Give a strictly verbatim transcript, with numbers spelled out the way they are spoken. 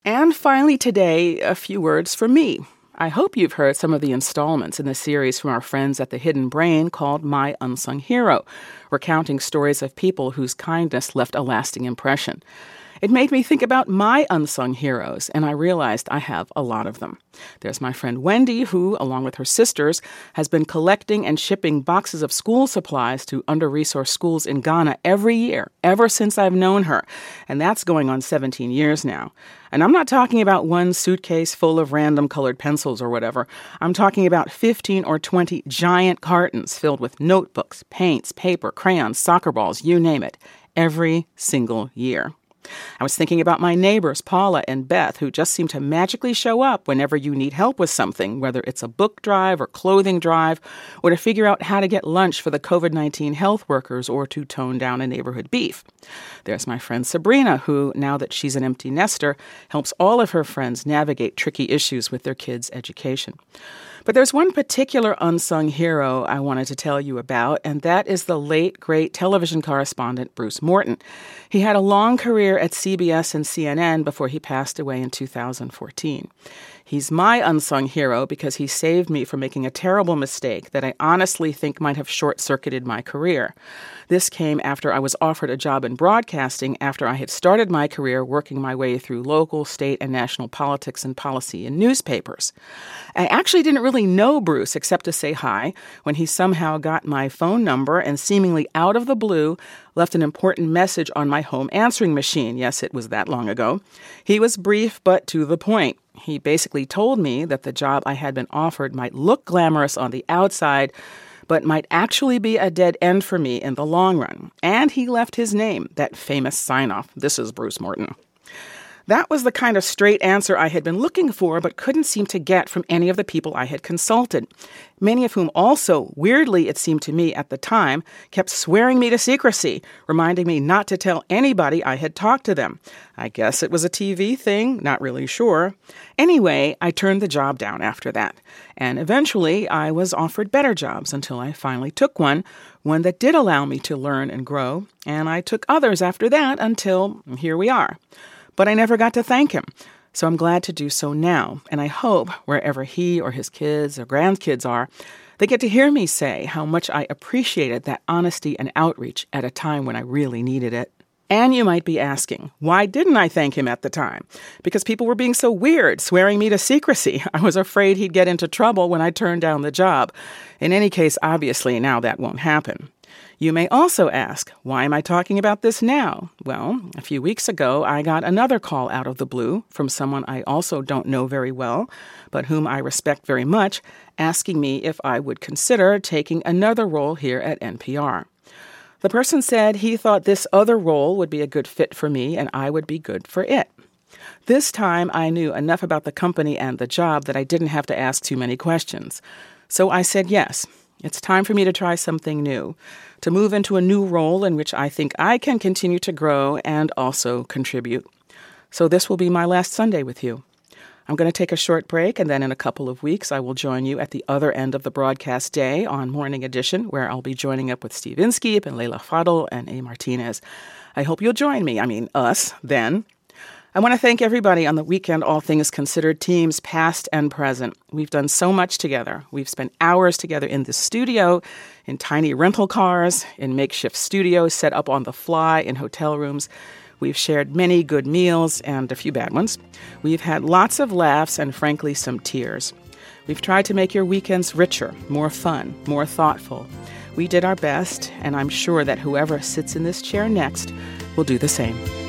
And finally today, a few words from me. I hope you've heard some of the installments in the series from our friends at The Hidden Brain called My Unsung Hero, recounting stories of people whose kindness left a lasting impression. It made me think about my unsung heroes, and I realized I have a lot of them. There's my friend Wendy, who, along with her sisters, has been collecting and shipping boxes of school supplies to under-resourced schools in Ghana every year, ever since I've known her. And that's going on seventeen years now. And I'm not talking about one suitcase full of random colored pencils or whatever. I'm talking about fifteen or twenty giant cartons filled with notebooks, paints, paper, crayons, soccer balls, you name it, every single year. I was thinking about my neighbors, Paula and Beth, who just seem to magically show up whenever you need help with something, whether it's a book drive or clothing drive, or to figure out how to get lunch for the covid nineteen health workers or to tone down a neighborhood beef. There's my friend Sabrina, who, now that she's an empty nester, helps all of her friends navigate tricky issues with their kids' education. But there's one particular unsung hero I wanted to tell you about, and that is the late, great television correspondent Bruce Morton. He had a long career at C B S and C N N before he passed away in two thousand fourteen. He's my unsung hero because he saved me from making a terrible mistake that I honestly think might have short-circuited my career. This came after I was offered a job in broadcasting after I had started my career working my way through local, state, and national politics and policy in newspapers. I actually didn't really know Bruce except to say hi when he somehow got my phone number and seemingly out of the blue left an important message on my home answering machine. Yes, it was that long ago. He was brief but to the point. He basically told me that the job I had been offered might look glamorous on the outside, but might actually be a dead end for me in the long run. And he left his name, that famous sign-off. This is Bruce Morton. That was the kind of straight answer I had been looking for but couldn't seem to get from any of the people I had consulted, many of whom also, weirdly it seemed to me at the time, kept swearing me to secrecy, reminding me not to tell anybody I had talked to them. I guess it was a T V thing, not really sure. Anyway, I turned the job down after that, and eventually I was offered better jobs until I finally took one, one that did allow me to learn and grow, and I took others after that until here we are. But I never got to thank him, so I'm glad to do so now, and I hope wherever he or his kids or grandkids are, they get to hear me say how much I appreciated that honesty and outreach at a time when I really needed it. And you might be asking, why didn't I thank him at the time? Because people were being so weird, swearing me to secrecy. I was afraid he'd get into trouble when I turned down the job. In any case, obviously, now that won't happen. You may also ask, why am I talking about this now? Well, a few weeks ago, I got another call out of the blue from someone I also don't know very well, but whom I respect very much, asking me if I would consider taking another role here at N P R. The person said he thought this other role would be a good fit for me and I would be good for it. This time, I knew enough about the company and the job that I didn't have to ask too many questions. So I said yes. It's time for me to try something new, to move into a new role in which I think I can continue to grow and also contribute. So this will be my last Sunday with you. I'm going to take a short break, and then in a couple of weeks, I will join you at the other end of the broadcast day on Morning Edition, where I'll be joining up with Steve Inskeep and Leila Fadel and A. Martinez. I hope you'll join me, I mean us, then. I want to thank everybody on the Weekend All Things Considered teams, past and present. We've done so much together. We've spent hours together in the studio, in tiny rental cars, in makeshift studios set up on the fly in hotel rooms. We've shared many good meals and a few bad ones. We've had lots of laughs and, frankly, some tears. We've tried to make your weekends richer, more fun, more thoughtful. We did our best, and I'm sure that whoever sits in this chair next will do the same.